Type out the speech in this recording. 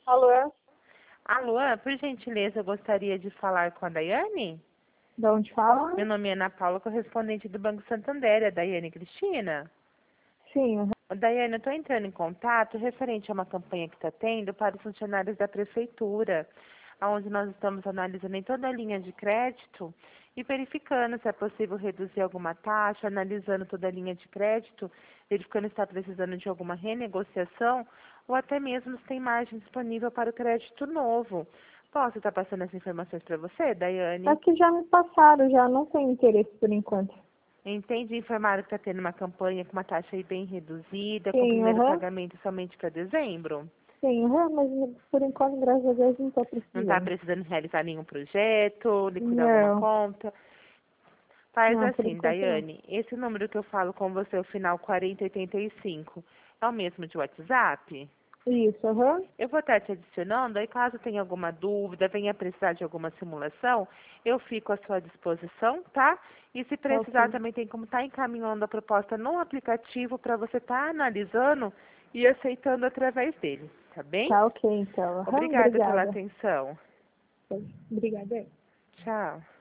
Alô? Alô, por gentileza, eu gostaria de falar com a Daiane? De onde fala? Meu nome é Ana Paula, correspondente do Banco Santander, é Daiane Cristina? Sim, uhum. Daiane, eu estou entrando em contato referente a uma campanha que está tendo para os funcionários da Prefeitura, onde nós estamos analisando em toda a linha de crédito e verificando se é possível reduzir alguma taxa, analisando toda a linha de crédito, verificando se está precisando de alguma renegociação ou até mesmo se tem margem disponível para o crédito novo. Posso estar passando essas informações para você, Daiane? É que já me passaram, já não tenho interesse por enquanto. Entende? Informaram que está tendo uma campanha com uma taxa aí bem reduzida, com o Sim, primeiro aham. pagamento somente para dezembro. Sim, aham, mas por enquanto, graças a Deus, não estou Não está precisando. precisando realizar nenhum projeto, liquidar alguma Não, conta. Faz não, por assim, enquanto não. Daiane, esse número que eu falo com você, o final 4085, é o mesmo de WhatsApp? Isso, aham. Eu vou estar te adicionando, aí caso tenha alguma dúvida, venha precisar de alguma simulação, eu fico à sua disposição, tá? E se Tá precisar, ok. também tem como estar encaminhando a proposta no aplicativo para você estar analisando e aceitando através dele, tá bem? Tá ok, então. Aham, Obrigada pela obrigada. atenção. Obrigada. Tchau.